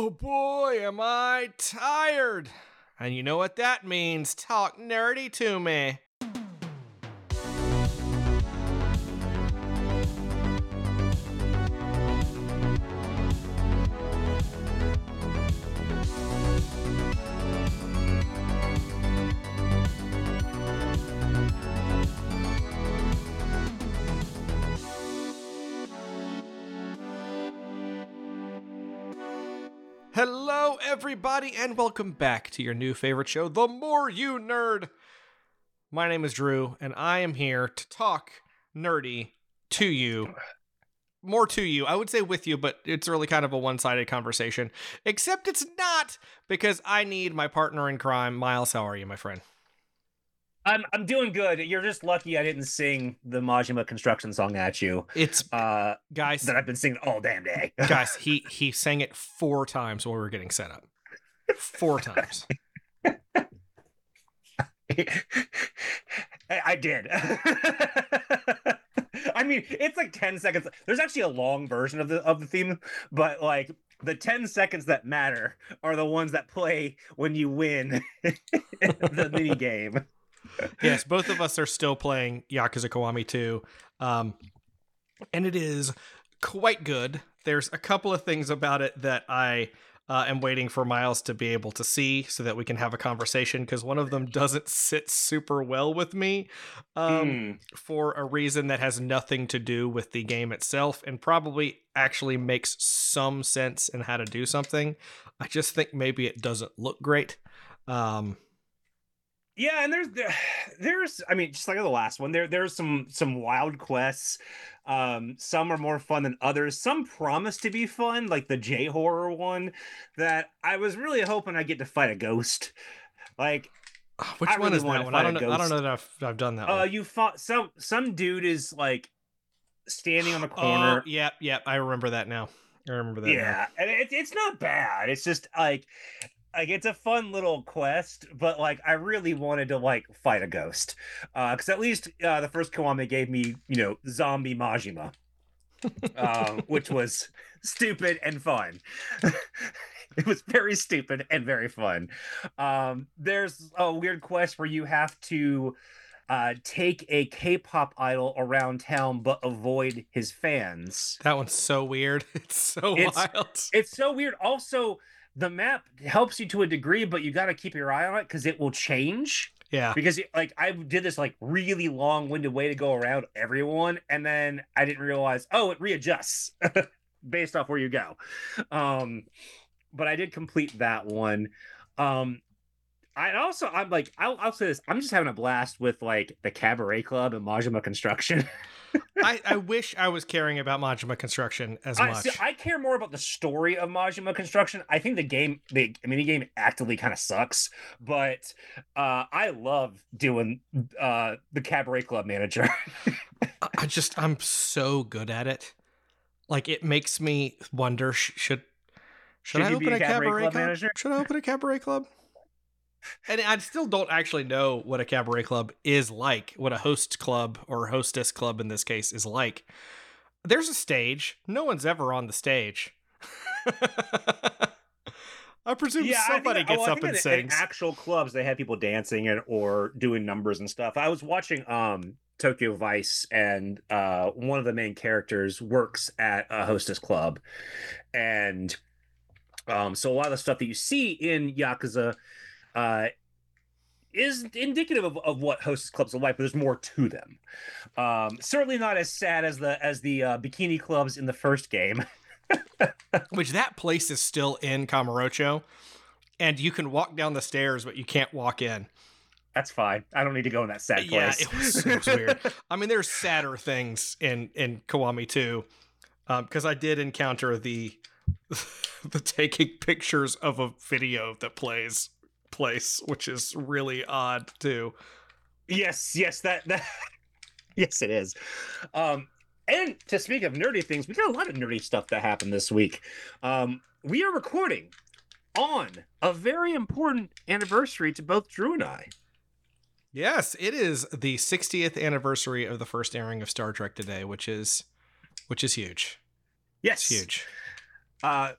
Oh boy, am I tired. And you know what that means. Talk nerdy to me. Hello, everybody, and welcome back to your new favorite show, The More You Nerd. My name is Drew, and I am here to talk nerdy to you. More to you. I would say with you, but it's really kind of a one-sided conversation. Except it's not, because I need my partner in crime. Miles, how are you, my friend? I'm doing good. You're just lucky I didn't sing the Majima construction song at you. It's guys that I've been singing all damn day. Guys, he sang it 4 times while we were getting set up. 4 times. I did. I mean, it's like 10 seconds. There's actually a long version of the theme, but like the 10 seconds that matter are the ones that play when you win the mini game. Yes, both of us are still playing Yakuza Kiwami 2, and it is quite good. There's a couple of things about it that I am waiting for Miles to be able to see so that we can have a conversation, because one of them doesn't sit super well with me for a reason that has nothing to do with the game itself and probably actually makes some sense in how to do something. I just think maybe it doesn't look great. Yeah, and there's I mean, just like the last one, there's some wild quests. Some are more fun than others. Some promise to be fun, like the J horror one that I was really hoping I'd get to fight a ghost. Like, which I one really is that one? I don't know that I've done that one. You fought some dude is like standing on the corner. Oh, yep, I remember that now. Yeah, and it's not bad. It's just like it's a fun little quest, but like I really wanted to like fight a ghost, because at least the first Kiwami gave me, zombie Majima, which was stupid and fun. It was very stupid and very fun. There's a weird quest where you have to take a K-pop idol around town but avoid his fans. That one's so weird. It's wild. It's so weird. Also, the map helps you to a degree, but you got to keep your eye on it because it will change. Yeah. Because like I did this like really long-winded way to go around everyone, and then I didn't realize, it readjusts based off where you go. But I did complete that one. I'm like, I'll say this, I'm just having a blast with like the Cabaret Club and Majima Construction. I wish I was caring about Majima Construction as much. I care more about the story of Majima Construction. I think the minigame actively kind of sucks, but I love doing the Cabaret Club manager. I'm so good at it. Like, it makes me wonder, should I open a Cabaret Club? Should I open a Cabaret Club? And I still don't actually know what a cabaret club is like, what a host club or hostess club in this case is like. There's a stage. No one's ever on the stage. I presume somebody gets up and sings. In actual clubs, they have people dancing or doing numbers and stuff. I was watching Tokyo Vice, and one of the main characters works at a hostess club. And so a lot of the stuff that you see in Yakuza is indicative of what hostess clubs are like, but there's more to them. Certainly not as sad as the bikini clubs in the first game. Which that place is still in Kamurocho, and you can walk down the stairs, but you can't walk in. That's fine. I don't need to go in that sad Yeah, place. it was weird. I mean, there's sadder things in Kiwami 2, because I did encounter the taking pictures of a video that plays place, which is really odd too. Yes, that yes, it is. And to speak of nerdy things, we got a lot of nerdy stuff that happened this week. We are recording on a very important anniversary to both Drew and I. Yes, it is the 60th anniversary of the first airing of Star Trek today, which is huge. Yes, it's huge.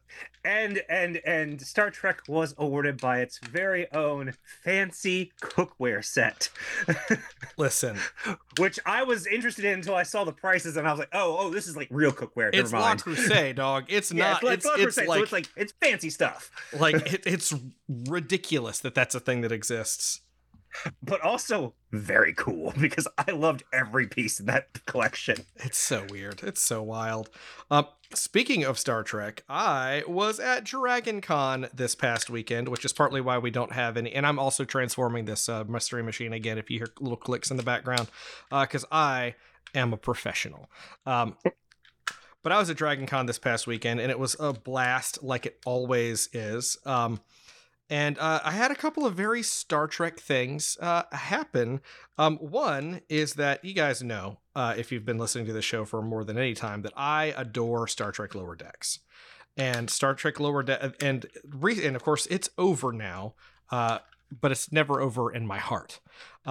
And Star Trek was awarded by its very own fancy cookware set. Listen, which I was interested in until I saw the prices, and I was like, oh, this is like real cookware. it's Never La mind. Crusade, dog. It's not. It's La Crusade, like, so it's like it's fancy stuff. It's ridiculous that that's a thing that exists. But also very cool because I loved every piece in that collection. It's so weird. It's so wild. Speaking of Star Trek, I was at Dragon Con this past weekend, which is partly why we don't have any. And I'm also transforming this mystery machine again, if you hear little clicks in the background, because I am a professional. But I was at Dragon Con this past weekend, and it was a blast, like it always is. And I had a couple of very Star Trek things happen. One is that you guys know, if you've been listening to the show for more than any time, that I adore Star Trek Lower Decks. And Star Trek Lower Decks, and of course, it's over now, but it's never over in my heart.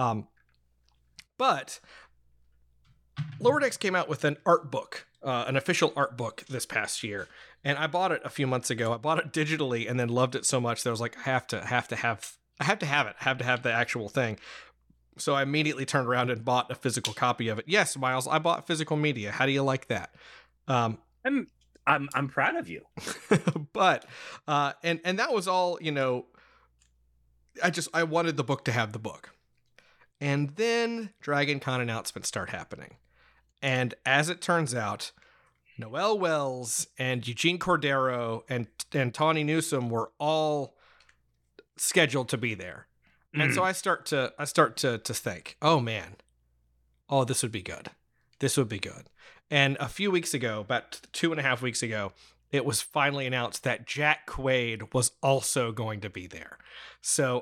But Lower Decks came out with an art book, an official art book this past year. And I bought it a few months ago. I bought it digitally and then loved it so much that I was like, I have to have the actual thing. So I immediately turned around and bought a physical copy of it. Yes, Miles, I bought physical media. How do you like that? I'm proud of you. But and that was all, I wanted the book to have the book. And then Dragon Con announcements start happening. And as it turns out, Noel Wells and Eugene Cordero and Tawny Newsome were all scheduled to be there. And so I start to think, oh man, this would be good. This would be good. And a few weeks ago, about 2.5 weeks ago, it was finally announced that Jack Quaid was also going to be there. So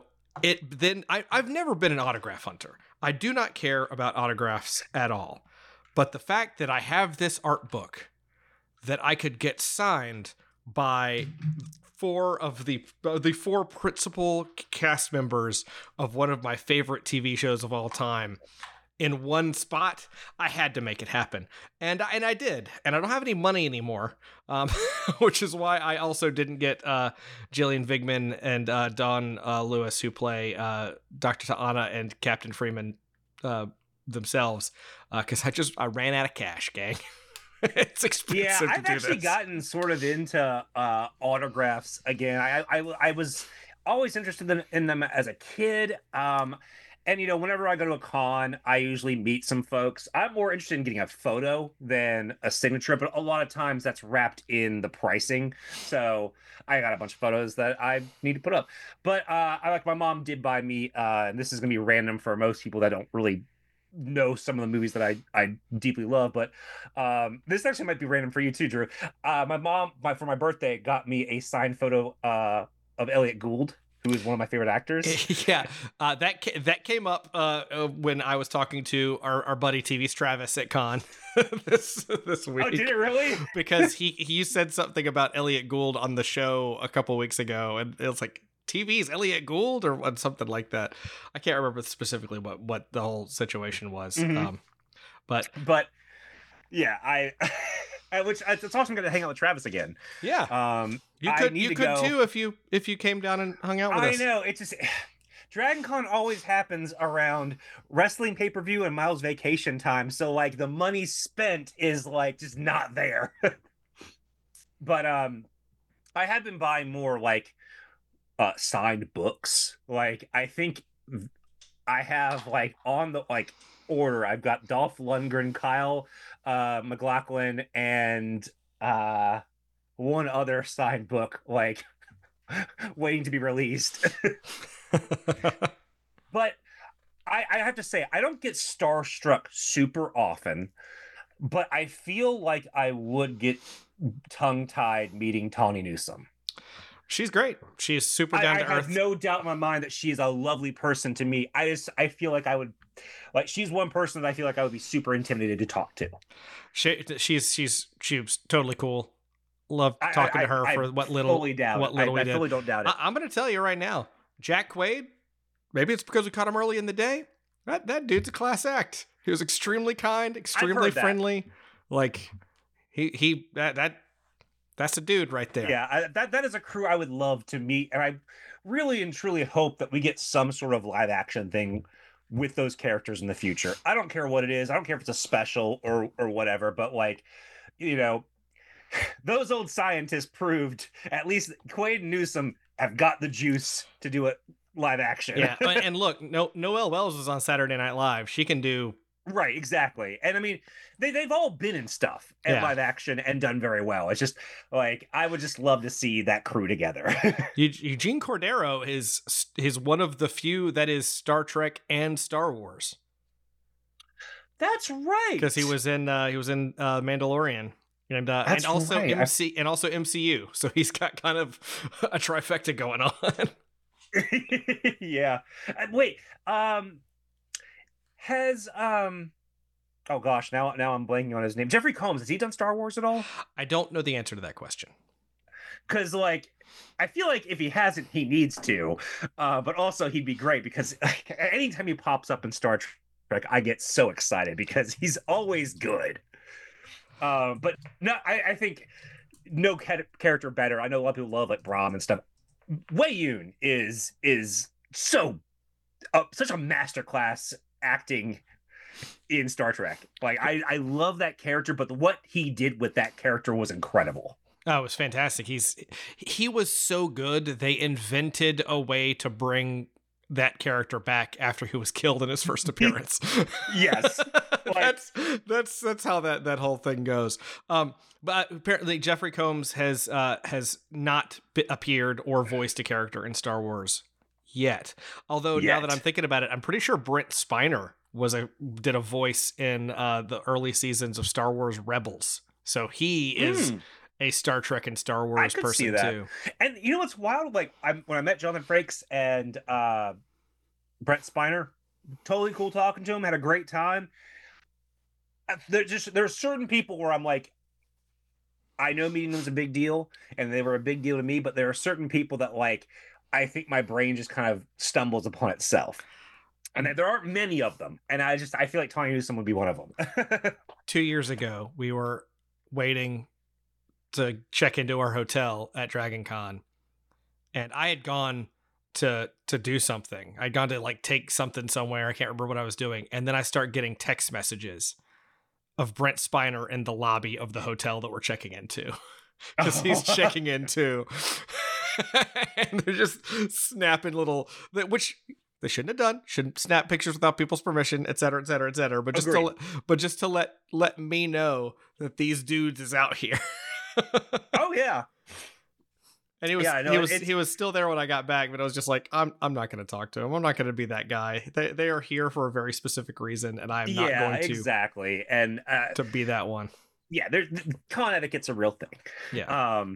I've never been an autograph hunter. I do not care about autographs at all. But the fact that I have this art book that I could get signed by four of the four principal cast members of one of my favorite TV shows of all time in one spot, I had to make it happen. And I did. And I don't have any money anymore, which is why I also didn't get Gillian Vigman and Don Lewis, who play Dr. Ta'ana and Captain Freeman themselves, because I ran out of cash, gang. It's expensive. Yeah, I've actually gotten sort of into autographs again. I was always interested in them as a kid. And whenever I go to a con, I usually meet some folks. I'm more interested in getting a photo than a signature, but a lot of times that's wrapped in the pricing. So I got a bunch of photos that I need to put up. But my mom did buy me, and this is gonna be random for most people that don't really know some of the movies that I deeply love, but this actually might be random for you too, Drew. My mom, for my birthday, got me a signed photo of Elliot Gould, who is one of my favorite actors. Yeah, that came up when I was talking to our buddy TV Travis at con this week. Oh, did it really? Because he said something about Elliot Gould on the show a couple weeks ago, and it was like, TV's Elliot Gould or something like that. I can't remember specifically what the whole situation was. Mm-hmm. But yeah, it's awesome to hang out with Travis again. Yeah. You could too if you came down and hung out with us. I know, it's just Dragon Con always happens around wrestling pay-per-view and Miles' vacation time, so like the money spent is like just not there. But I have been buying more like signed books. Like I think I have like on the order, I've got Dolph Lundgren, Kyle MacLachlan, and one other signed book like waiting to be released. But I have to say, I don't get starstruck super often, but I feel like I would get tongue-tied meeting Tawny Newsome. She's great. She's super down to earth. I have no doubt in my mind that she's a lovely person to me. I feel like I would, like, she's one person that I feel like I would be super intimidated to talk to. She's totally cool. Love talking to her for what little we did. I totally don't doubt it. I'm going to tell you right now, Jack Quaid, maybe it's because we caught him early in the day. That dude's a class act. He was extremely kind, extremely friendly. Like That's a dude right there. Yeah, that is a crew I would love to meet, and I really and truly hope that we get some sort of live action thing with those characters in the future. I don't care what it is. I don't care if it's a special or whatever, but like, you know, those old scientists proved at least Quaid and Newsom have got the juice to do it live action. Yeah, and look, Noelle Wells was on Saturday Night Live. She can do. Right, exactly. And I mean, they've all been in stuff and live action and done very well. It's just like I would just love to see that crew together. Eugene Cordero is one of the few that is Star Trek and Star Wars. That's right. Because he was in Mandalorian. And also right. MCU. So he's got kind of a trifecta going on. Yeah. Wait, has oh gosh, now I'm blanking on his name. Jeffrey Combs, has he done Star Wars at all? I don't know the answer to that question. Because like I feel like if he hasn't, he needs to. But also he'd be great because anytime he pops up in Star Trek, I get so excited because he's always good. But no, I think no character better. I know a lot of people love like Brahm and stuff. Wei Yun is so such a masterclass acting in Star Trek. Like I love that character, but what he did with that character was incredible. Oh, it was fantastic. He was so good. They invented a way to bring that character back after he was killed in his first appearance. Yes. Like, that's how that whole thing goes. But apparently Jeffrey Combs has not appeared or voiced a character in Star Wars yet. Although now that I'm thinking about it, I'm pretty sure Brent Spiner did a voice in the early seasons of Star Wars Rebels. So he is a Star Trek and Star Wars person too. And you know what's wild? Like when I met Jonathan Frakes and Brent Spiner, totally cool talking to him. Had a great time. There's certain people where I'm like, I know meeting them was a big deal, and they were a big deal to me. But there are certain people that like I think my brain just kind of stumbles upon itself. And there aren't many of them. And I feel like Tawny Newsome would be one of them. 2 years ago, we were waiting to check into our hotel at Dragon Con. And I had gone to do something. I'd gone to like take something somewhere. I can't remember what I was doing. And then I start getting text messages of Brent Spiner in the lobby of the hotel that we're checking into. Because he's checking in too. And they're just snapping which they shouldn't have done. Shouldn't snap pictures without people's permission, et cetera, et cetera, et cetera. But just to let me know that these dudes is out here. Oh yeah. And he was still there when I got back, but I was just like, I'm not going to talk to him. I'm not going to be that guy. They are here for a very specific reason, and I'm not going to exactly and to be that one. Yeah, con etiquette's a real thing. Yeah.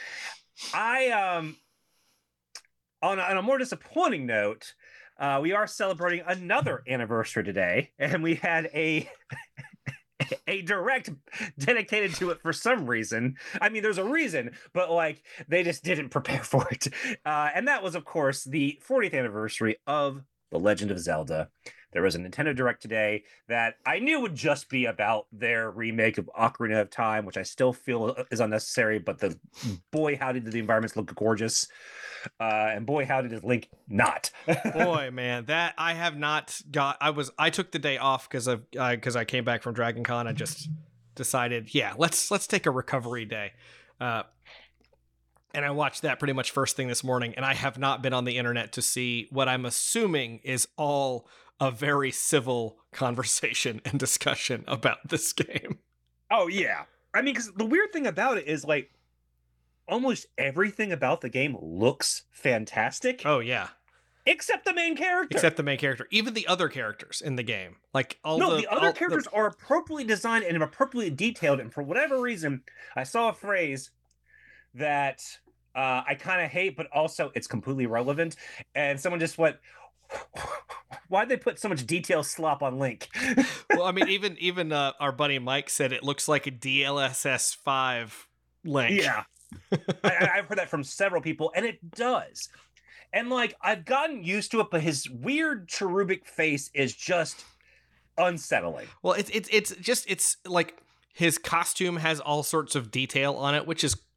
On a more disappointing note, we are celebrating another anniversary today, and we had a direct dedicated to it for some reason. I mean, there's a reason, but like they just didn't prepare for it. And that was, of course, the 40th anniversary of The Legend of Zelda. There was a Nintendo Direct today that I knew would just be about their remake of Ocarina of Time, which I still feel is unnecessary, but boy, howdy did the environments look gorgeous. And boy, how did Link not? Boy, man, that I have not got. I took the day off because I came back from Dragon Con. I just decided, let's take a recovery day. And I watched that pretty much first thing this morning, and I have not been on the internet to see what I'm assuming is all a very civil conversation and discussion about this game. Oh yeah, I mean, because the weird thing about it is like, almost everything about the game looks fantastic. Oh yeah. Except the main character. Even the other characters in the game. Like the other characters are appropriately designed and appropriately detailed, and for whatever reason, I saw a phrase that I kind of hate, but also it's completely relevant. And someone just went, why'd they put so much detail slop on Link? Well, I mean, even our buddy Mike said it looks like a DLSS 5 Link. Yeah. I've heard that from several people, and it does. And like I've gotten used to it, but his weird cherubic face is just unsettling. Well, it's like his costume has all sorts of detail on it, which is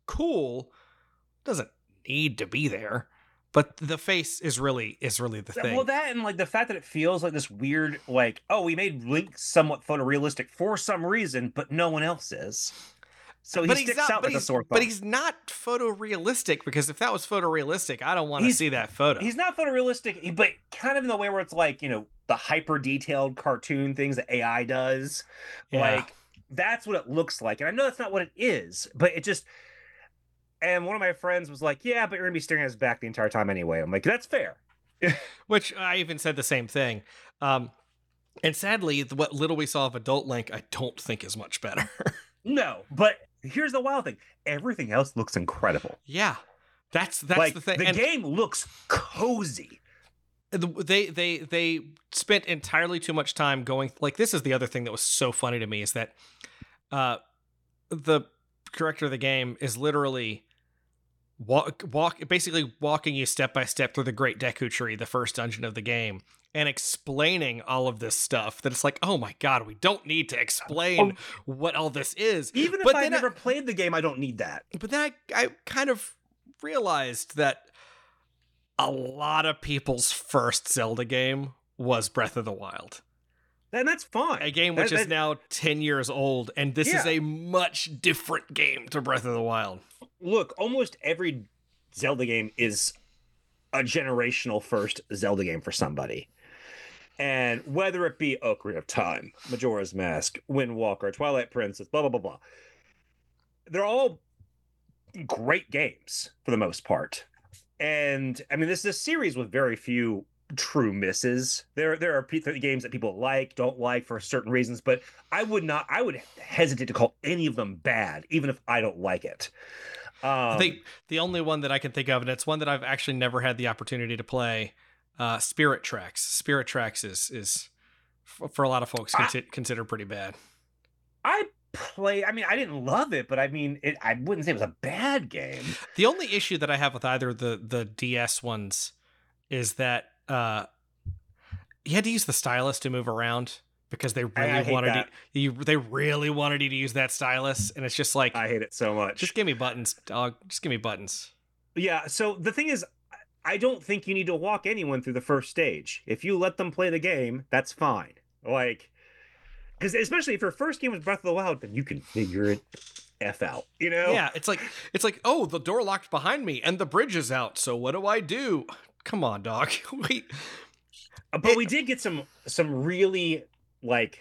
cool. Doesn't need to be there. But the face is really the thing. Well, that and like the fact that it feels like this weird, like, oh, we made Link somewhat photorealistic for some reason, but no one else is. So he sticks out like a sore thumb. But he's not photorealistic, because if that was photorealistic, I don't want to see that photo. He's not photorealistic, but kind of in the way where it's like, you know, the hyper detailed cartoon things that AI does. Yeah. Like, that's what it looks like. And I know that's not what it is, but it just. And one of my friends was like, yeah, but you're going to be staring at his back the entire time anyway. I'm like, that's fair. Which I even said the same thing. And sadly, what little we saw of adult Link, I don't think is much better. No, but here's the wild thing. Everything else looks incredible. Yeah, that's like, the thing. The game looks cozy. They spent entirely too much time going, like, this is the other thing that was so funny to me, is that the director of the game is literally basically walking you step by step through the Great Deku Tree, the first dungeon of the game, and explaining all of this stuff that it's like, oh my god, we don't need to explain what all this is. Even if I've never played the game, I don't need that. But then I kind of realized that a lot of people's first Zelda game was Breath of the Wild. And that's fine. A game which is now 10 years old, and this is a much different game to Breath of the Wild. Look, almost every Zelda game is a generational first Zelda game for somebody. And whether it be Ocarina of Time, Majora's Mask, Wind Walker, Twilight Princess, blah, blah, blah, blah. They're all great games for the most part. And, I mean, this is a series with very few true misses. There are games that people don't like for certain reasons, but I would hesitate to call any of them bad, even if I don't like it. I think the only one that I can think of, and it's one that I've actually never had the opportunity to play, Spirit Tracks. Spirit Tracks is for a lot of folks considered pretty bad. I mean, I didn't love it, but I mean, I wouldn't say it was a bad game. The only issue that I have with either the DS ones is that you had to use the stylus to move around, because they really wanted you to use that stylus, and it's just like, I hate it so much. Just give me buttons, dog. Just give me buttons. Yeah, so the thing is, I don't think you need to walk anyone through the first stage. If you let them play the game, that's fine. Like, because especially if your first game was Breath of the Wild, then you can figure it F out, you know? Yeah, it's like, oh, the door locked behind me and the bridge is out, so what do? Come on, dog. Wait. But we did get some really, like,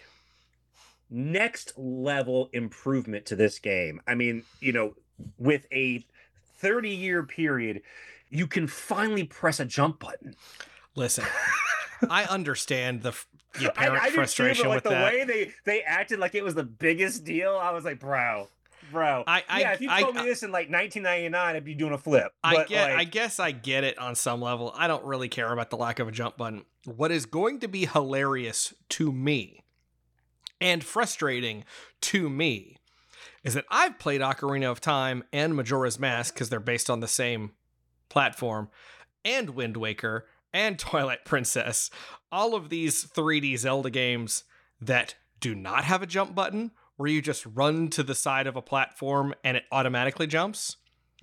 next level improvement to this game. I mean, you know, with a 30-year period, you can finally press a jump button. Listen, I understand the apparent frustration too, but, like, with the that. way they acted like it was the biggest deal, I was like, bro. If you told me this in like 1999, I'd be doing a flip. I guess I get it on some level. I don't really care about the lack of a jump button. What is going to be hilarious to me and frustrating to me is that I've played Ocarina of Time and Majora's Mask, because they're based on the same platform, and Wind Waker and Twilight Princess, all of these 3D Zelda games that do not have a jump button, where you just run to the side of a platform and it automatically jumps.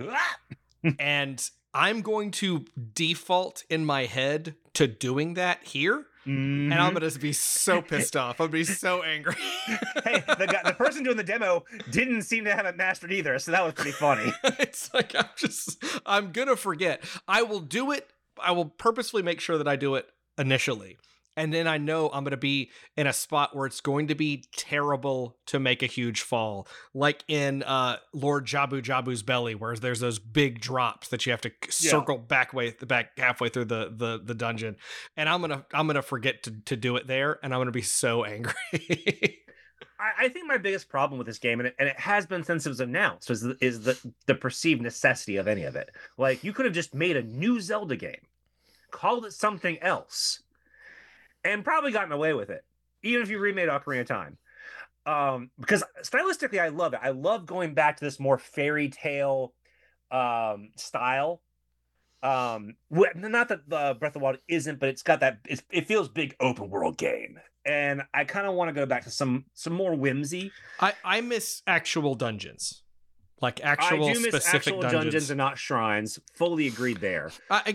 And I'm going to default in my head to doing that here. Mm-hmm. And I'm going to be so pissed off. I'm going to be so angry. Hey, the person doing the demo didn't seem to have it mastered either, so that was pretty funny. It's like, I'm going to forget. I will do it. I will purposefully make sure that I do it initially. And then I know I'm going to be in a spot where it's going to be terrible to make a huge fall. Like in Lord Jabu Jabu's belly, where there's those big drops that you have to circle back halfway through the dungeon. And I'm gonna forget to do it there, and I'm gonna be so angry. I think my biggest problem with this game, and it has been since it was announced, is the perceived necessity of any of it. Like, you could have just made a new Zelda game, called it something else, and probably gotten away with it, even if you remade Ocarina of Time. Because stylistically, I love it. I love going back to this more fairy tale style. Not that Breath of the Wild isn't, but it's got that. It feels big open world game, and I kind of want to go back to some more whimsy. I miss actual dungeons. like I actual do miss specific actual dungeons and not shrines. Fully agreed there.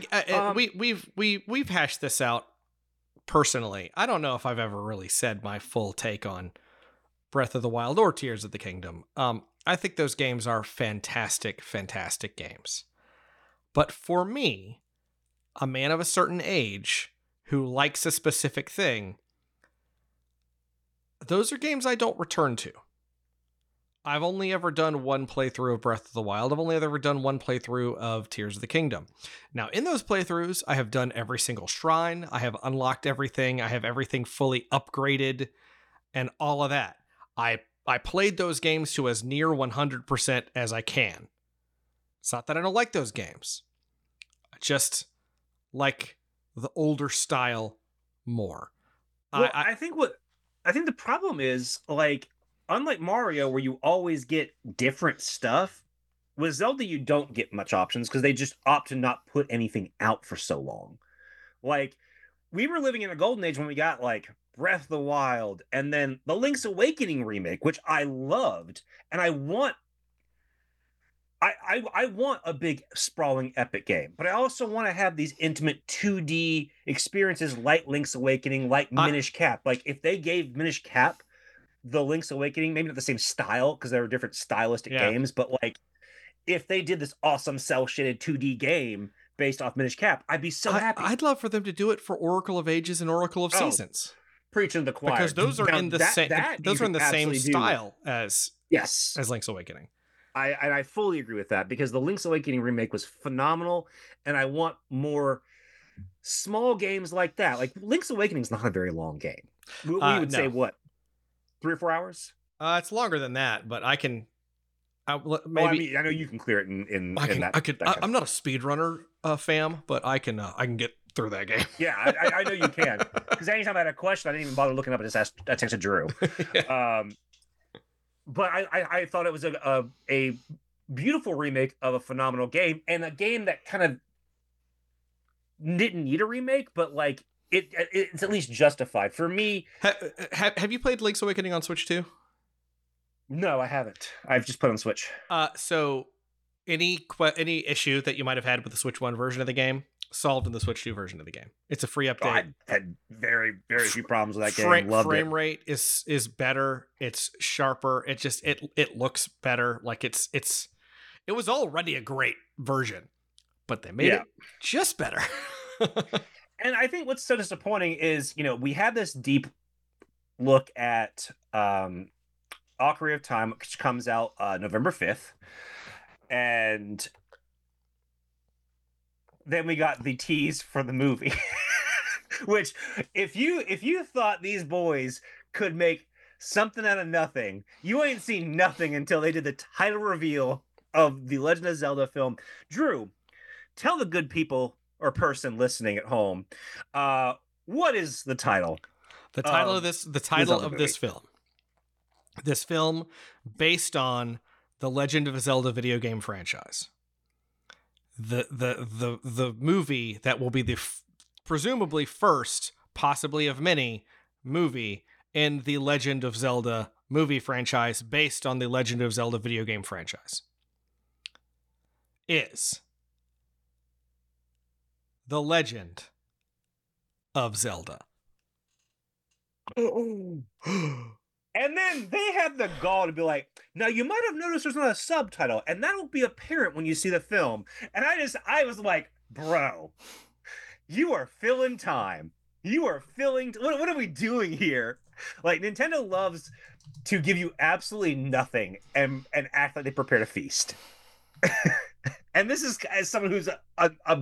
We've hashed this out personally. I don't know if I've ever really said my full take on Breath of the Wild or Tears of the Kingdom. I think those games are fantastic, fantastic games. But for me, a man of a certain age who likes a specific thing, those are games I don't return to. I've only ever done one playthrough of Breath of the Wild. I've only ever done one playthrough of Tears of the Kingdom. Now, in those playthroughs, I have done every single shrine. I have unlocked everything. I have everything fully upgraded and all of that. I played those games to as near 100% as I can. It's not that I don't like those games. I just like the older style more. Well, I think the problem is, like, unlike Mario, where you always get different stuff, with Zelda you don't get much options because they just opt to not put anything out for so long. Like, we were living in a golden age when we got like Breath of the Wild and then the Link's Awakening remake, which I loved, and I want I want a big sprawling epic game, but I also want to have these intimate 2D experiences like Link's Awakening, like Minish Cap. Like if they gave Minish Cap the Link's Awakening, maybe not the same style because they were different stylistic games, but like if they did this awesome cell shaded 2D game based off Minish Cap, I'd be so happy. I'd love for them to do it for Oracle of Ages and Oracle of Seasons. Preaching the choir, because those are in the same. Those are in the same style as Link's Awakening. I fully agree with that because the Link's Awakening remake was phenomenal, and I want more small games like that. Like Link's Awakening is not a very long game. We would say what, 3 or 4 hours? It's longer than that, but I can. Maybe I know you can clear it in that. I'm not a speedrunner fam, but I can get through that game. Yeah, I know you can. Because anytime I had a question, I didn't even bother looking up. I texted Drew. Yeah. But I thought it was a beautiful remake of a phenomenal game, and a game that kind of didn't need a remake, but like it's at least justified for me. Have you played Link's Awakening on Switch too? No, I haven't. I've just put on Switch. So any issue that you might have had with the Switch 1 version of the game solved in the Switch 2 version of the game. It's a free update. I had very, very few problems with that game. Frame rate is better. It's sharper. It looks better. Like it was already a great version, but they made it just better. And I think what's so disappointing is, we had this deep look at Ocarina of Time, which comes out November 5th, and then we got the tease for the movie. Which, if you thought these boys could make something out of nothing, you ain't seen nothing until they did the title reveal of the Legend of Zelda film. Drew, tell the good people or person listening at home, what is the title? The title of this film. This film based on the Legend of Zelda video game franchise. The movie that will be the presumably first, possibly of many, movie in the Legend of Zelda movie franchise based on the Legend of Zelda video game franchise is The Legend of Zelda. And then they had the gall to be like, now you might have noticed there's not a subtitle, and that'll be apparent when you see the film. And I was like, bro, you are filling time. You are filling. What are we doing here? Like, Nintendo loves to give you absolutely nothing and act like they prepared a feast. And this is, as someone who's a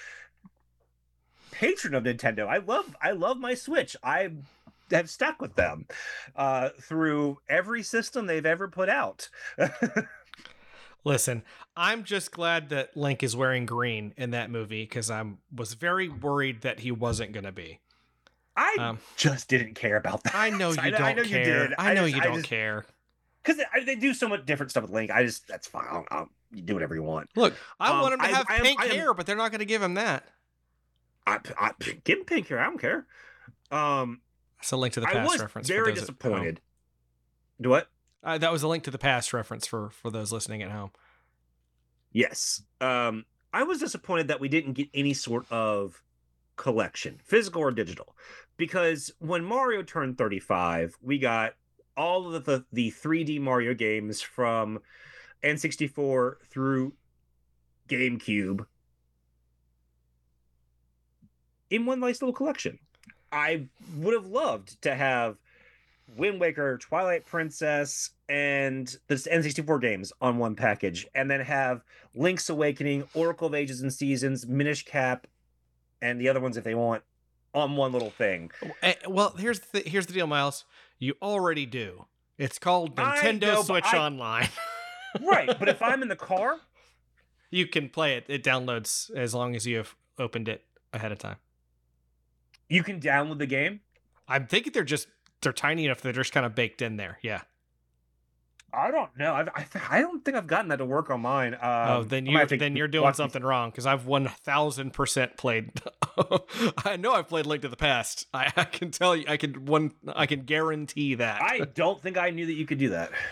patron of Nintendo, I love my Switch. I have stuck with them through every system they've ever put out. Listen, I'm just glad that Link is wearing green in that movie because I was very worried that he wasn't going to be. I just didn't care about that. I know you don't care. You did. I know you don't care. Because they do so much different stuff with Link. That's fine. You do whatever you want. Look, I want him to have pink hair, but they're not going to give him that. Give him pink hair. I don't care. It's a Link to the Past reference. I was very disappointed. Do what? That was a Link to the Past reference for those listening at home. Yes. I was disappointed that we didn't get any sort of collection, physical or digital, because when Mario turned 35, we got all of the 3D Mario games from N64 through GameCube in one nice little collection. I would have loved to have Wind Waker, Twilight Princess, and the N64 games on one package, and then have Link's Awakening, Oracle of Ages and Seasons, Minish Cap, and the other ones if they want on one little thing. Well, here's the deal, Miles. You already do. It's called Nintendo Switch Online. Right, but if I'm in the car, you can play it. It downloads as long as you have opened it ahead of time. You can download the game? I'm thinking they're tiny enough that they're just kind of baked in there. Yeah. I don't know. I don't think I've gotten that to work on mine. Then you're doing something wrong, because I've 1000% played. I know I've played Link to the Past. I can tell you. I can guarantee that. I don't think I knew that you could do that.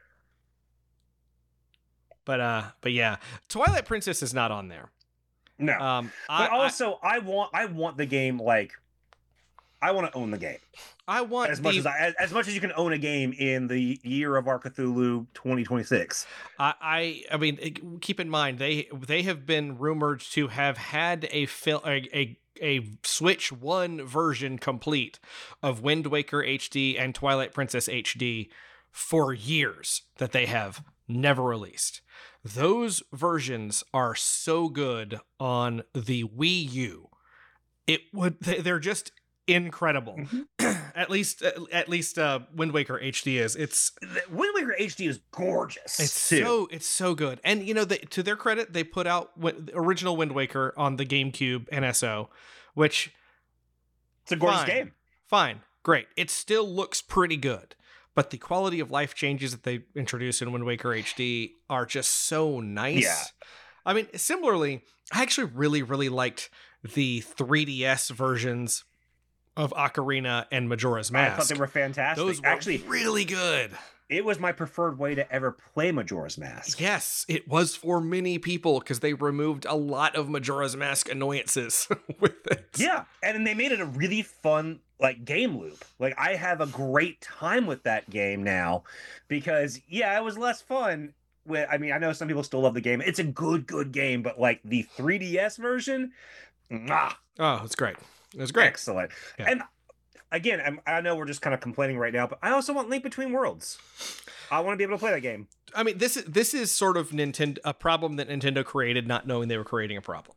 But yeah, Twilight Princess is not on there. No. I want the game like. I want to own the game. I want as much as you can own a game in the year of our Cthulhu 2026. I mean, keep in mind they have been rumored to have had a Switch 1 version complete of Wind Waker HD and Twilight Princess HD for years that they have never released. Those versions are so good on the Wii U. They're just incredible. Mm-hmm. at least Wind Waker HD is. Wind Waker HD is gorgeous. It's so good. And to their credit, they put out original Wind Waker on the GameCube NSO, which it's a gorgeous game. Fine, great. It still looks pretty good, but the quality of life changes that they introduced in Wind Waker HD are just so nice. Yeah. I mean, similarly, I actually really, really liked the 3DS versions of Ocarina and Majora's Mask. I thought they were fantastic. Those were actually really good. It was my preferred way to ever play Majora's Mask. Yes, it was for many people because they removed a lot of Majora's Mask annoyances with it. Yeah, and they made it a really fun game loop. I have a great time with that game now because it was less fun. I know some people still love the game. It's a good game, but the 3DS version, oh, it's great. It was great. Excellent. Yeah. And again, I know we're just kind of complaining right now, but I also want Link Between Worlds. I want to be able to play that game. I mean, this is sort of a problem that Nintendo created, not knowing they were creating a problem.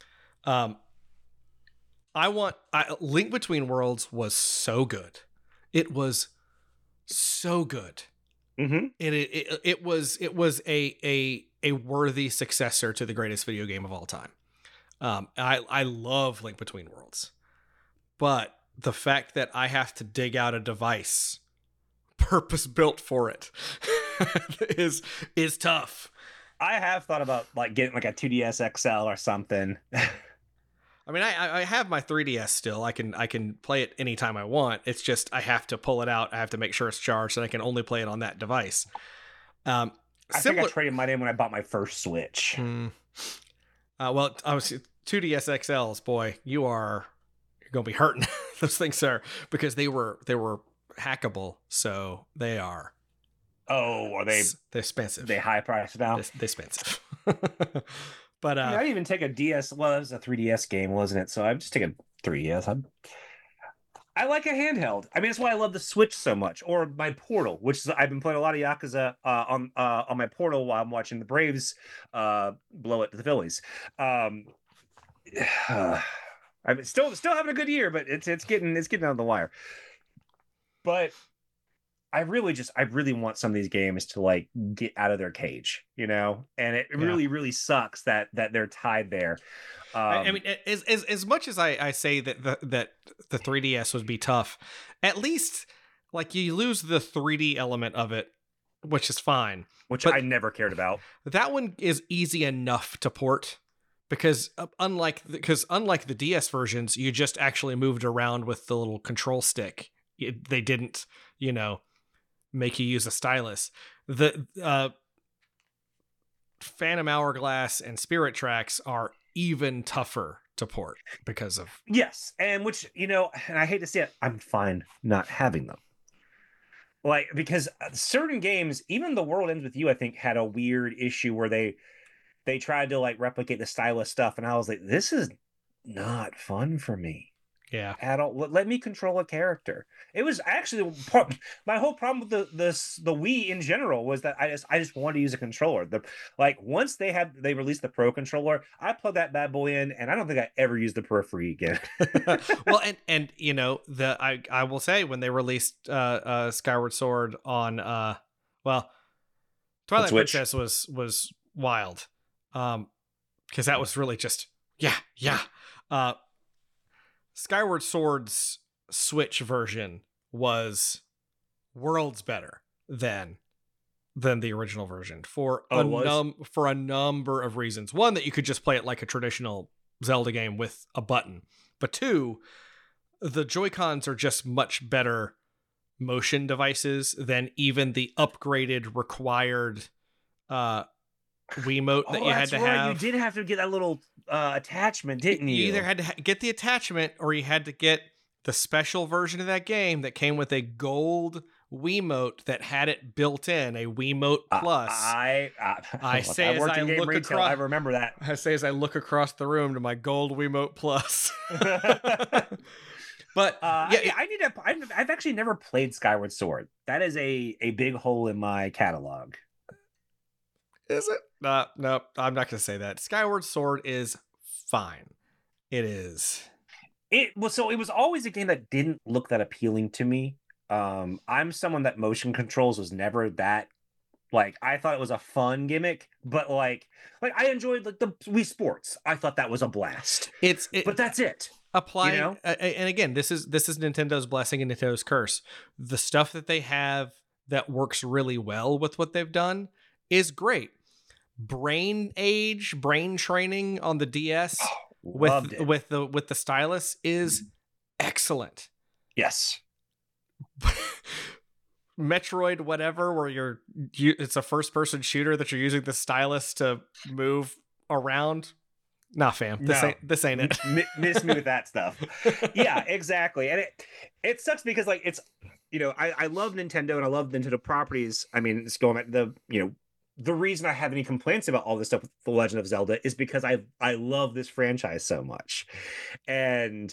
Link Between Worlds was so good. It was so good. Mm-hmm. It was a worthy successor to the greatest video game of all time. I love Link Between Worlds, but the fact that I have to dig out a device purpose built for it is tough. I have thought about getting a 2DS XL or something. I mean, I have my 3DS still. I can play it anytime I want. It's just I have to pull it out. I have to make sure it's charged, and I can only play it on that device. I think I traded mine in when I bought my first Switch. Well, obviously 2DS XLs, boy, you're gonna be hurting. Those things are, because they were hackable, so they are. Oh, are they? They're expensive. They high priced now. They're expensive. But I didn't even take a DS. Well, it was a 3DS game, wasn't it? So I'm just taking 3DS. I like a handheld. I mean, that's why I love the Switch so much, or my Portal, which is I've been playing a lot of Yakuza on my Portal while I'm watching the Braves blow it to the Phillies. I'm still having a good year, but it's getting on the wire. But I really want some of these games to get out of their cage, and it really sucks that they're tied there. I mean, as much as I say that the 3DS would be tough, at least you lose the 3D element of it, which is fine. Which I never cared about. That one is easy enough to port because unlike the DS versions, you just actually moved around with the little control stick. They didn't, make you use a stylus. The Phantom Hourglass and Spirit Tracks are even tougher to port because of. Yes, and which, and I hate to say it, I'm fine not having them. Like, because certain games, even The World Ends With You, I think, had a weird issue where they tried to like replicate the stylus stuff, and I was like, this is not fun for me. Yeah. At all. Let me control a character. It was actually my whole problem with the Wii in general was that I just wanted to use a controller. Once they released the Pro controller, I plugged that bad boy in, and I don't think I ever used the periphery again. Well, and I will say, when they released Skyward Sword on Twilight Princess was wild, because that was really just Skyward Sword's Switch version was worlds better than the original version for a number of reasons. One, that you could just play it like a traditional Zelda game with a button. But two, the Joy-Cons are just much better motion devices than even the upgraded required Wiimote that you had to have. You did have to get that little attachment, didn't you? You either had to get the attachment, or you had to get the special version of that game that came with a gold Wiimote that had it built in, a Wiimote Plus. I say as I look across, I remember that. I say as I look across the room to my gold Wiimote Plus. But I've actually never played Skyward Sword. That is a big hole in my catalog. Is it? No, I'm not going to say that. Skyward Sword is fine. It is. It was always a game that didn't look that appealing to me. I'm someone that motion controls was never that. Like, I thought it was a fun gimmick, but like I enjoyed the Wii Sports. I thought that was a blast. But that's it. Applying, and again, this is Nintendo's blessing and Nintendo's curse. The stuff that they have that works really well with what they've done is great. Brain training on the DS with the stylus is excellent. Yes. Metroid whatever, where it's a first person shooter that you're using the stylus to move around. Nah, fam. This ain't it. Miss me with that stuff. Yeah, exactly. And it sucks because like it's I love Nintendo and I love Nintendo properties. I mean, it's going at the reason I have any complaints about all this stuff with The Legend of Zelda is because I love this franchise so much. And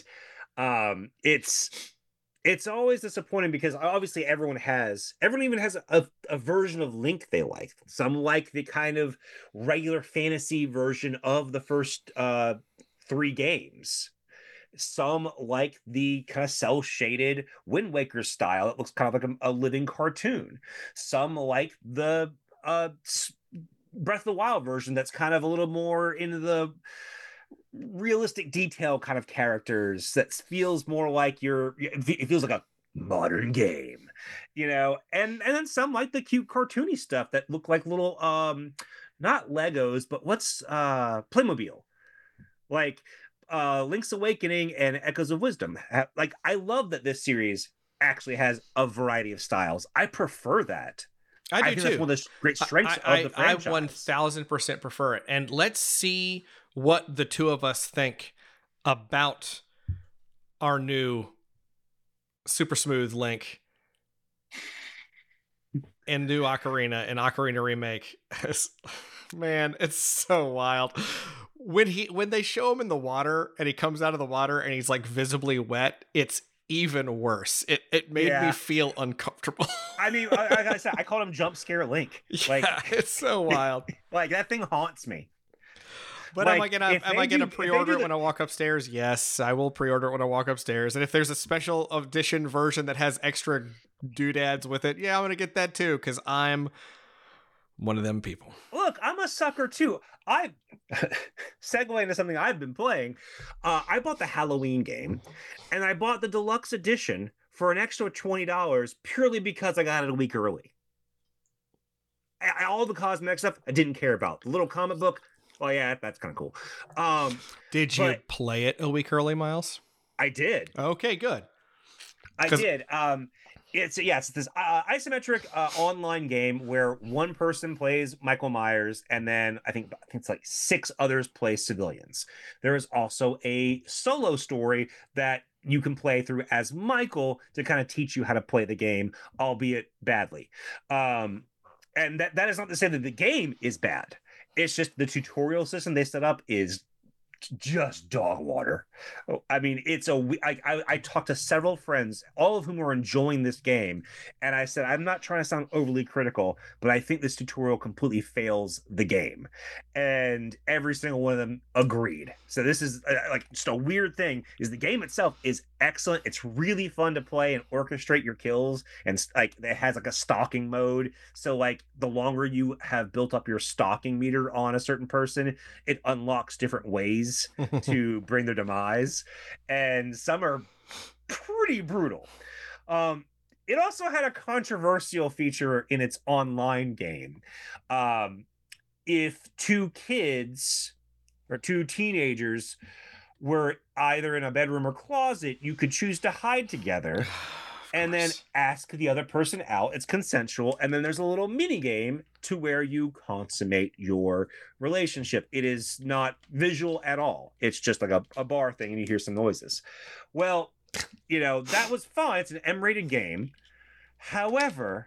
it's always disappointing because obviously everyone even has a version of Link they like. Some like the kind of regular fantasy version of the first 3 games. Some like the kind of cel-shaded Wind Waker style. It looks kind of like a living cartoon. Some like the Breath of the Wild version that's kind of a little more into the realistic detail kind of characters that feels more like it feels like a modern game, and then some like the cute cartoony stuff that look like little not Legos, but what's Playmobil, like Link's Awakening and Echoes of Wisdom. Like, I love that this series actually has a variety of styles. I prefer that. I do think too. That's one of the great strengths of the franchise. I 1000% prefer it. And let's see what the two of us think about our new super smooth Link and new Ocarina and Ocarina Remake. Man, it's so wild. When they show him in the water and he comes out of the water and he's like visibly wet, it's even worse. It made me feel uncomfortable. I mean, like I said, I called him Jump Scare Link. Like, it's so wild. Like, that thing haunts me. But like, am I gonna pre-order it when I walk upstairs? Yes, I will pre-order it when I walk upstairs. And if there's a special edition version that has extra doodads with it, I'm gonna get that too, because I'm one of them people. Look, I'm a sucker too. I segue into something I've been playing. I bought the Halloween game, and I bought the deluxe edition for an extra $20 purely because I got it a week early. All the cosmetic stuff I didn't care about. The little comic book, well, yeah, that's kind of cool. Did you play it a week early, Miles? I did. Okay, good. I did. It's this isometric online game where one person plays Michael Myers, and then I think it's like 6 others play civilians. There is also a solo story that you can play through as Michael to kind of teach you how to play the game, albeit badly. And that is not to say that the game is bad. It's just the tutorial system they set up is just dog water. I mean, I talked to several friends, all of whom are enjoying this game, and I said, I'm not trying to sound overly critical, but I think this tutorial completely fails the game. And every single one of them agreed. So this is like just a weird thing is the game itself is excellent. It's really fun to play and orchestrate your kills, and like it has like a stalking mode. So like the longer you have built up your stalking meter on a certain person, it unlocks different ways to bring their demise, and some are pretty brutal. It also had a controversial feature in its online game. If 2 kids or 2 teenagers were either in a bedroom or closet, you could choose to hide together and then ask the other person out. It's consensual. And then there's a little mini game to where you consummate your relationship. It is not visual at all. It's just like a bar thing and you hear some noises. Well, that was fine. It's an M-rated game. However,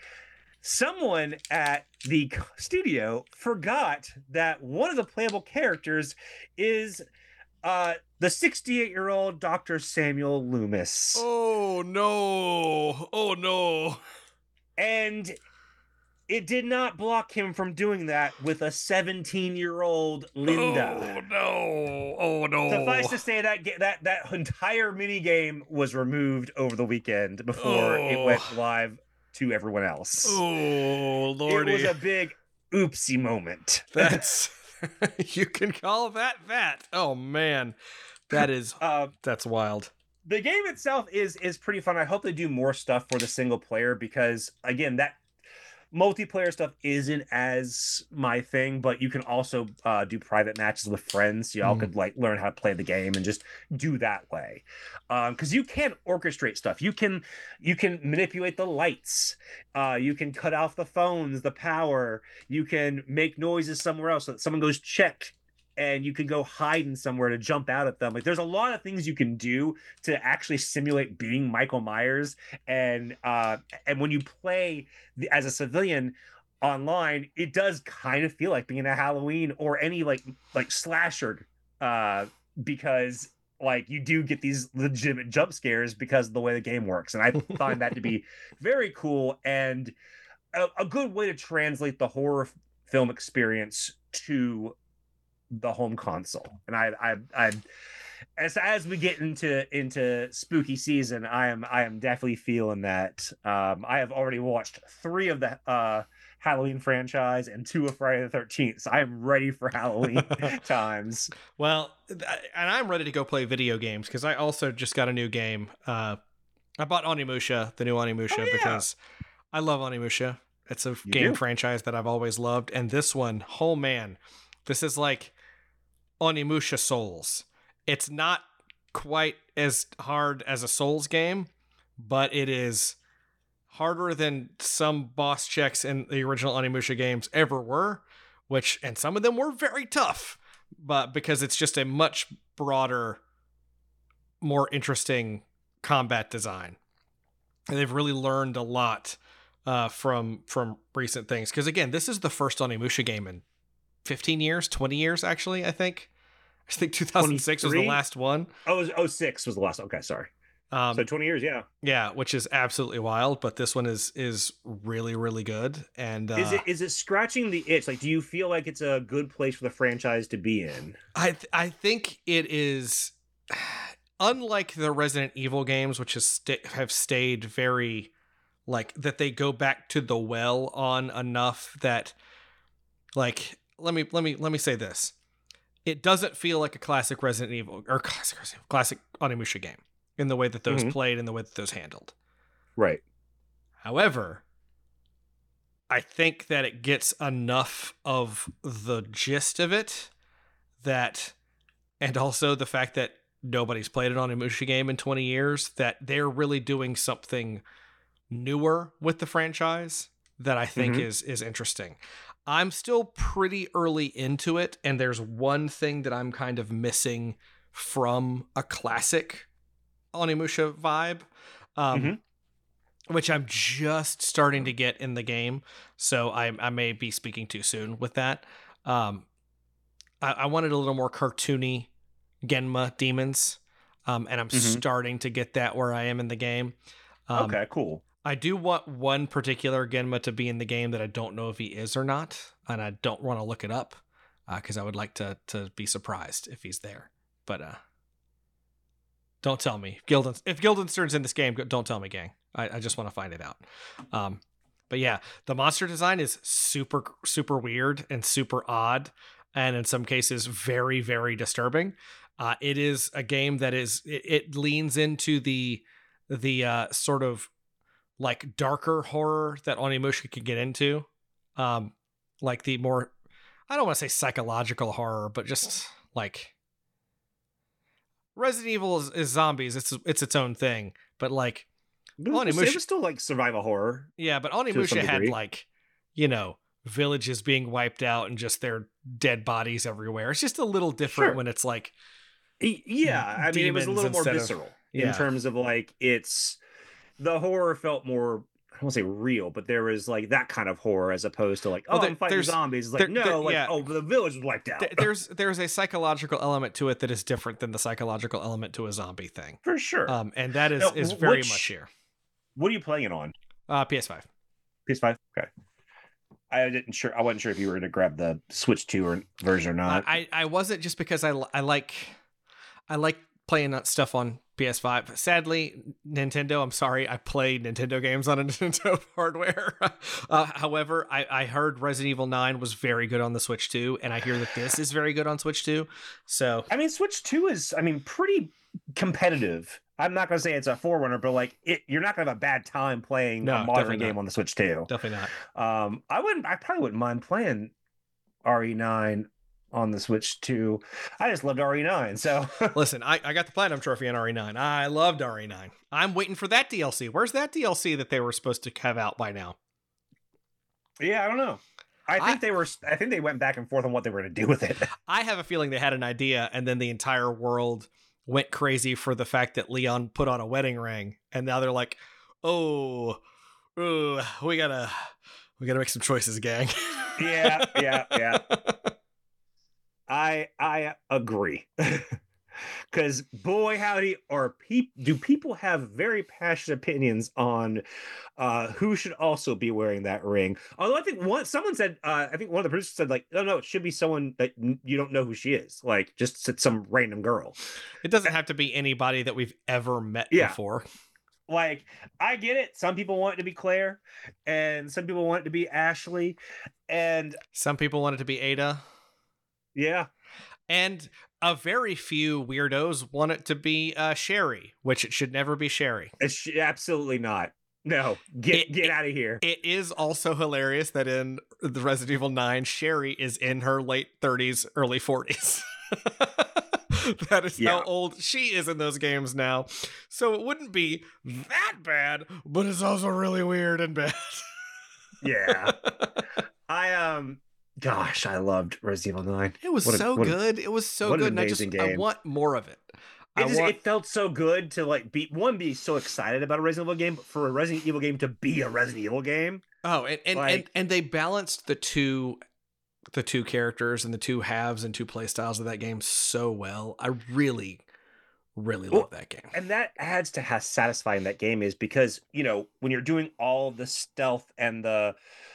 someone at the studio forgot that one of the playable characters is the 68-year-old Dr. Samuel Loomis. Oh no. Oh no. And it did not block him from doing that with a 17-year-old Linda. Oh no. Oh no. Suffice to say that entire mini game was removed over the weekend before it went live to everyone else. Oh lordy. It was a big oopsie moment. That's you can call that. Oh man. That is that's wild. The game itself is pretty fun. I hope they do more stuff for the single player because again, that multiplayer stuff isn't as my thing, but you can also do private matches with friends. So y'all could like learn how to play the game and just do that way. Because you can orchestrate stuff. You can manipulate the lights. You can cut off the phones, the power. You can make noises somewhere else so that someone goes check, and you can go hiding somewhere to jump out at them. Like there's a lot of things you can do to actually simulate being Michael Myers. And when you play as a civilian online, it does kind of feel like being a Halloween or any like slasher, because like you do get these legitimate jump scares because of the way the game works. And I find that to be very cool and a good way to translate the horror film experience to the home console. And I as we get into spooky season, I am definitely feeling that. I have already watched 3 of the Halloween franchise and 2 of Friday the 13th, so I am ready for Halloween times. Well, and I'm ready to go play video games because I also just got a new game. I bought Onimusha, the new Onimusha, because I love Onimusha. It's a game franchise that I've always loved, and this one, oh man, this is like Onimusha Souls. It's not quite as hard as a Souls game, but it is harder than some boss checks in the original Onimusha games ever were, and some of them were very tough, but because it's just a much broader, more interesting combat design. And they've really learned a lot from recent things. Because again, this is the first Onimusha game in 15 years, 20 years, actually, I think 2006 was the last one. Oh, 06 was the last. Okay, sorry. So 20 years, yeah. Yeah, which is absolutely wild, but this one is really, really good. And is it scratching the itch? Like, do you feel like it's a good place for the franchise to be in? I think it is, unlike the Resident Evil games, which have stayed very, like, that they go back to the well on enough that, like, let me say this. It doesn't feel like a classic Resident Evil or classic Onimusha game in the way that those played and the way that those handled. Right. However, I think that it gets enough of the gist of it that, and also the fact that nobody's played an Onimusha game in 20 years, that they're really doing something newer with the franchise that I think is interesting. I'm still pretty early into it, and there's one thing that I'm kind of missing from a classic Onimusha vibe, which I'm just starting to get in the game. So I may be speaking too soon with that. I wanted a little more cartoony Genma demons, and I'm starting to get that where I am in the game. Okay, cool. I do want one particular Genma to be in the game that I don't know if he is or not, and I don't want to look it up because I would like to be surprised if he's there. But don't tell me. If Guildenstern's in this game, don't tell me, gang. I just want to find it out. But yeah, the monster design is super, super weird and super odd, and in some cases very, very disturbing. It is a game that it leans into the sort of like darker horror that Onimusha can get into, like the more, I don't want to say psychological horror, but just like Resident Evil is zombies. It's its own thing, but like Onimusha, it was still like survival horror. Yeah, but Onimusha had like, villages being wiped out and just their dead bodies everywhere. It's just a little different when it's like, I mean, it was a little more visceral in terms of like the horror felt more, I don't want to say real, but there was like that kind of horror as opposed to like, I'm fighting zombies. It's like, the village was wiped out. There's a psychological element to it that is different than the psychological element to a zombie thing. For sure. And that is very much here. What are you playing it on? PS5. PS5? Okay. I wasn't sure if you were going to grab the Switch 2 version or not. I wasn't, just because I like playing that stuff on PS5. Sadly, Nintendo, I'm sorry, I play Nintendo games on a Nintendo hardware. However, I heard Resident Evil 9 was very good on the Switch 2, and I hear that this is very good on Switch 2. So I mean, Switch 2 is, pretty competitive. I'm not going to say it's a forerunner, but like you're not going to have a bad time playing a modern game on the Switch 2. Definitely not. I probably wouldn't mind playing RE9 on the Switch 2. I just loved RE9. So listen, I got the Platinum Trophy on RE9. I loved RE9. I'm waiting for that DLC. Where's that DLC that they were supposed to have out by now? Yeah, I don't know. I think they went back and forth on what they were going to do with it. I have a feeling they had an idea, and then the entire world went crazy for the fact that Leon put on a wedding ring, and now they're like, we gotta make some choices, gang. Yeah. I agree. Because boy howdy, do people have very passionate opinions on who should also be wearing that ring. Although I think someone said, I think one of the producers said, like, no, it should be someone that you don't know who she is, like just some random girl. It doesn't have to be anybody that we've ever met before. Like, I get it. Some people want it to be Claire, and some people want it to be Ashley, and some people want it to be Ada. Yeah. And a very few weirdos want it to be Sherry, which it should never be Sherry. Absolutely not. No, get out of here. It is also hilarious that in the Resident Evil 9, Sherry is in her late 30s, early 40s. That is how old she is in those games now. So it wouldn't be that bad, but it's also really weird and bad. Yeah. Gosh, I loved Resident Evil 9. It was so good. It was so good. And I want more of it. It felt so good to like be so excited about a Resident Evil game, but for a Resident Evil game to be a Resident Evil game. Oh, and they balanced the two characters and the two halves and two play styles of that game so well. I really, really love that game. And that adds to how satisfying that game is, because, when you're doing all the stealth and the,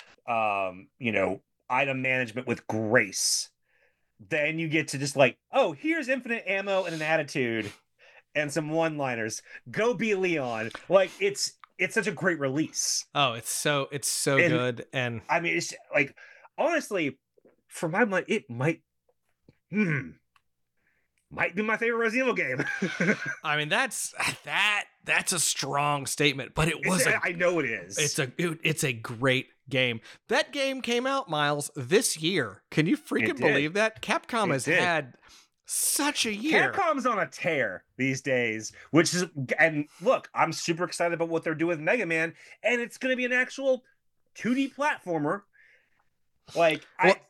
item management with grace, then you get to just like, oh, here's infinite ammo and an attitude and some one-liners. Go be Leon. Like, it's such a great release. Oh, it's so good. And I mean, it's like, honestly, for my money, it might be my favorite Resident Evil game. I mean, that's a strong statement, but it was. I know it is. It's a great game. That game came out, Miles, this year. Can you freaking believe that? Capcom has had Such a year. Capcom's on a tear these days, which is, and look, I'm super excited about what they're doing with Mega Man, and it's going to be an actual 2D platformer. Like,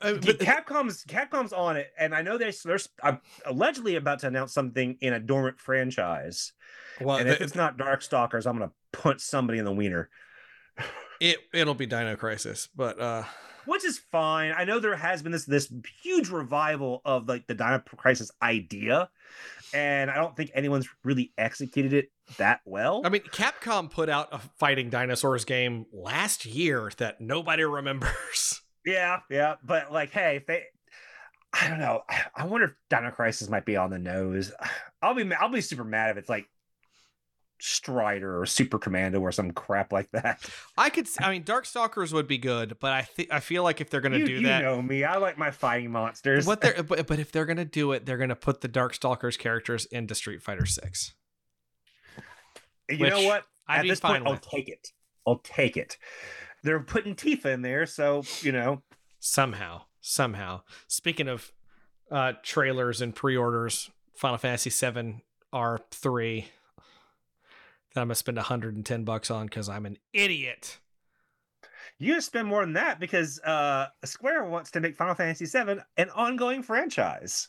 Capcom's on it, and I know they're allegedly about to announce something in a dormant franchise. Well, and if it's not Darkstalkers, I'm going to put somebody in the wiener. It'll be Dino Crisis, but which is fine. I know there has been this huge revival of like the Dino Crisis idea, and I don't think anyone's really executed it that well. I mean, Capcom put out a fighting dinosaurs game last year that nobody remembers. Yeah, but like, hey, if they, I don't know. I wonder if Dino Crisis might be on the nose. I'll be super mad if it's like Strider or Super Commando or some crap like that. I mean, Darkstalkers would be good, but I feel like if they're gonna do that, you know me, I like my fighting monsters. But if they're gonna do it, they're gonna put the Darkstalkers characters into Street Fighter 6. You know what? At this point, I'll take it. They're putting Tifa in there, so you know. Somehow. Speaking of trailers and pre-orders, Final Fantasy VII R3. That I'm gonna spend $110 on because I'm an idiot. You gotta spend more than that because Square wants to make Final Fantasy VII an ongoing franchise.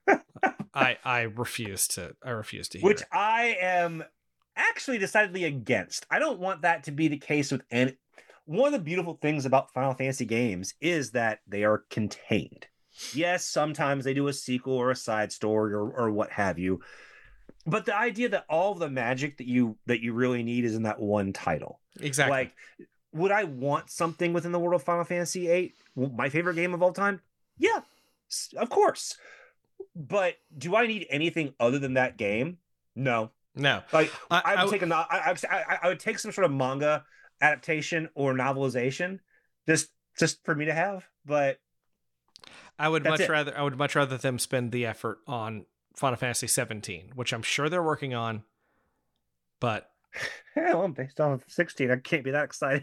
I refuse to hear which it. I am actually decidedly against. I don't want that to be the case with any. One of the beautiful things about Final Fantasy games is that they are contained. Yes, sometimes they do a sequel or a side story or what have you. But the idea that all of the magic that you really need is in that one title. Exactly. Like, would I want something within the world of Final Fantasy VIII? My favorite game of all time? Yeah, of course. But do I need anything other than that game? No. Like, I would take some sort of manga adaptation or novelization just for me to have. But I would much rather them spend the effort on Final Fantasy 17, which I'm sure they're working on, but well, based on 16, I can't be that excited.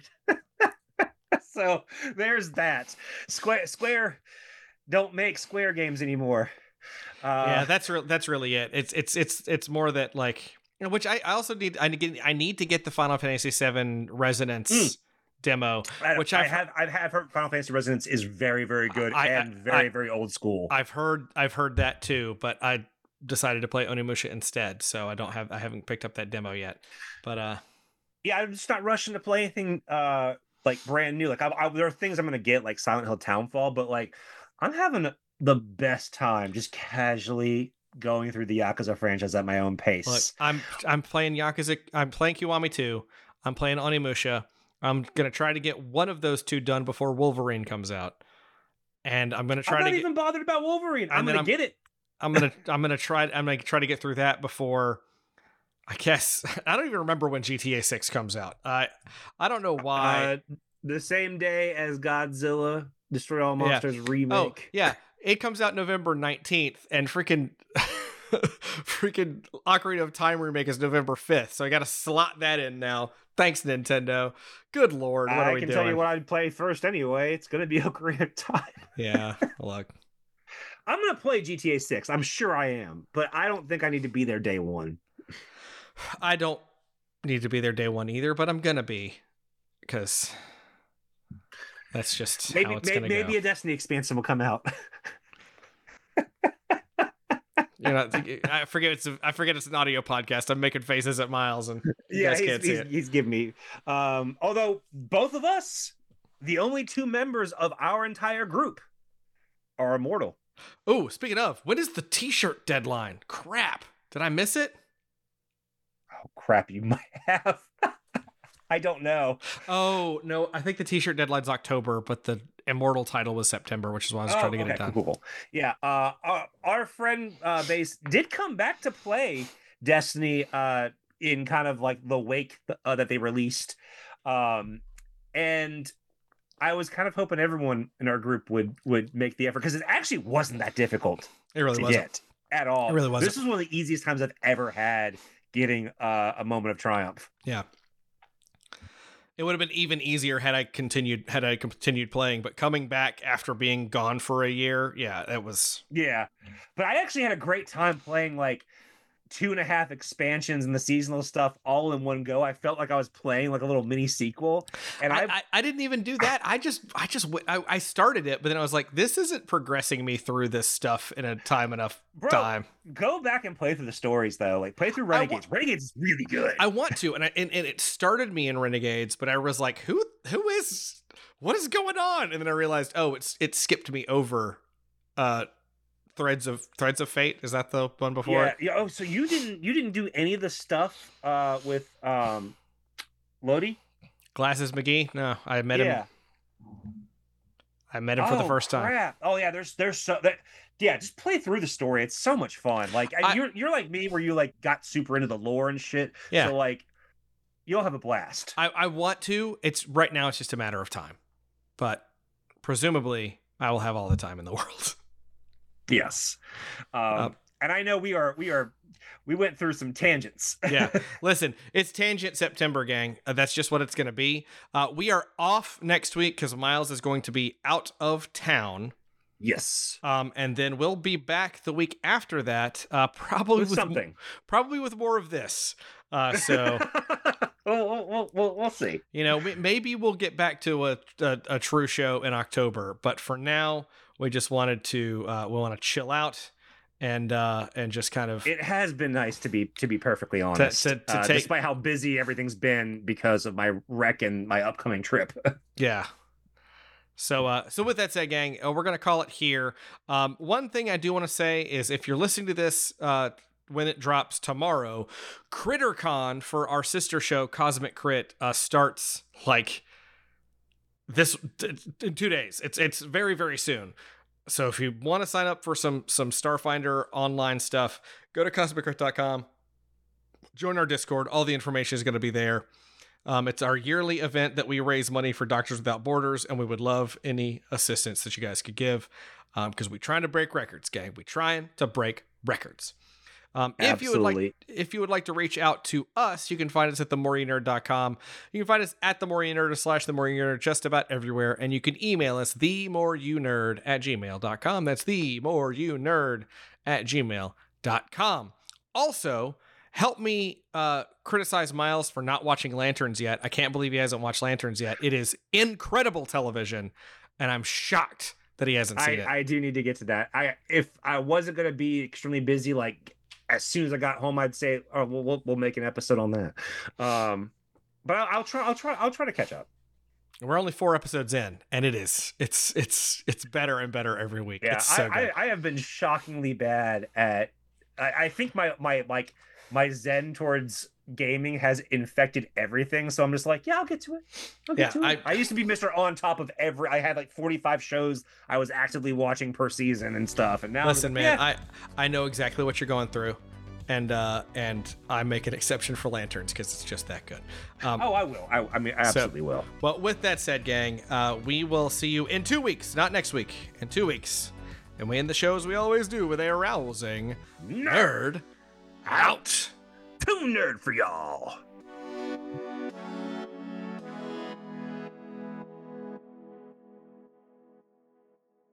So there's that. Square don't make Square games anymore. Yeah, that's really it. It's more that, like, which I also need. I need to get the Final Fantasy 7 Resonance demo, which I've heard Final Fantasy Resonance is very, very good and very old school. I've heard that too, but I decided to play Onimusha instead, so I haven't picked up that demo yet. But yeah, I'm just not rushing to play anything like brand new. Like there are things I'm gonna get like Silent Hill Townfall, but like I'm having the best time just casually going through the Yakuza franchise at my own pace. Look, I'm playing Yakuza. I'm playing Kiwami 2. I'm playing Onimusha. I'm gonna try to get one of those two done before Wolverine comes out, and I'm gonna try. I'm not even bothered about Wolverine. I'm gonna get it. I'm gonna try to get through that before. I guess I don't even remember when GTA 6 comes out. I don't know why. The same day as Godzilla Destroy All Monsters remake. Oh yeah, it comes out November 19th, and freaking Ocarina of Time remake is November 5th. So I got to slot that in now. Thanks, Nintendo. Good Lord, what are we doing? I can tell you what I'd play first anyway. It's gonna be Ocarina of Time. Yeah, look. I'm gonna play GTA 6. I'm sure I am, but I don't think I need to be there day one. I don't need to be there day one either, but I'm gonna be, because that's just how it's gonna go. Maybe a Destiny expansion will come out. You know, I forget it's an audio podcast. I'm making faces at Miles, and you guys can't see it. He's giving me. Although both of us, the only two members of our entire group, are immortal. Oh, speaking of, when is the T-shirt deadline? Crap, did I miss it? Oh crap, you might have. I don't know. Oh no, I think the T-shirt deadline's October, but the Immortal title was September, which is why I was trying to get it done. Cool. Yeah, our friend base did come back to play Destiny in kind of like the wake that they released, and I was kind of hoping everyone in our group would make the effort, because it actually wasn't that difficult. It really wasn't at all. It really wasn't. This is one of the easiest times I've ever had getting a moment of triumph. Yeah. It would have been even easier had I continued playing, but coming back after being gone for a year, yeah, it was. Yeah, but I actually had a great time playing like 2.5 expansions and the seasonal stuff all in one go. I felt like I was playing like a little mini sequel, and I didn't even do that. I started it, but then I was like, this isn't progressing me through this stuff in a time. Go back and play through the stories though. Like play through Renegades. Renegades is really good. I want to, and it started me in Renegades, but I was like, what is going on? And then I realized, oh, it skipped me over. Threads of Fate, is that the one before? Yeah. Oh, so you didn't do any of the stuff with Lodi? Glasses McGee? No, I met him. I met him for the first time. Crap. Oh yeah, there's so that. Yeah, just play through the story. It's so much fun. Like you're like me, where you like got super into the lore and shit. Yeah. So like, you'll have a blast. I want to. It's right now. It's just a matter of time, but presumably I will have all the time in the world. Yes. And I know we went through some tangents. Yeah. Listen, it's Tangent September, gang. That's just what it's going to be. We are off next week because Miles is going to be out of town. Yes. And then we'll be back the week after that, probably with something. Probably with more of this. So we'll see. You know, maybe we'll get back to a true show in October, but for now, we just wanted to we want to chill out and just kind of. It has been nice to be perfectly honest, despite how busy everything's been because of my wreck and my upcoming trip. Yeah. So with that said, gang, we're gonna call it here. One thing I do want to say is, if you're listening to this when it drops tomorrow, CritterCon for our sister show Cosmic Crit starts like this in 2 days. It's very, very soon. So if you want to sign up for some Starfinder online stuff, go to cosmiccrit.com, join our Discord. All the information is going to be there. It's our yearly event that we raise money for Doctors Without Borders, and we would love any assistance that you guys could give, because we're trying to break records, gang. We're trying to break records. If you would like to reach out to us, you can find us at themoreyounerd.com. You can find us at themoreyounerd / themoreyounerd just about everywhere, and you can email us themoreyounerd@gmail.com. That's themoreyounerd@gmail.com. Also, help me criticize Miles for not watching Lanterns yet. I can't believe he hasn't watched Lanterns yet. It is incredible television, and I'm shocked that he hasn't seen it. I do need to get to that. If I wasn't going to be extremely busy, like as soon as I got home, I'd say, "Oh, we'll make an episode on that." But I'll try to catch up. We're only 4 episodes in, and it's better and better every week. Yeah, it's so good. I have been shockingly bad at. I think my zen towards gaming has infected everything, so I'm just like, yeah, I'll get to it. I used to be Mr. On top of I had like 45 shows I was actively watching per season and stuff, and now listen, man, I know exactly what you're going through, and I make an exception for Lanterns because it's just that good. I will. I absolutely will. Well, with that said, gang, we will see you in 2 weeks, not next week, in 2 weeks, and we end the show as we always do with a rousing nerd out. Too nerd for y'all.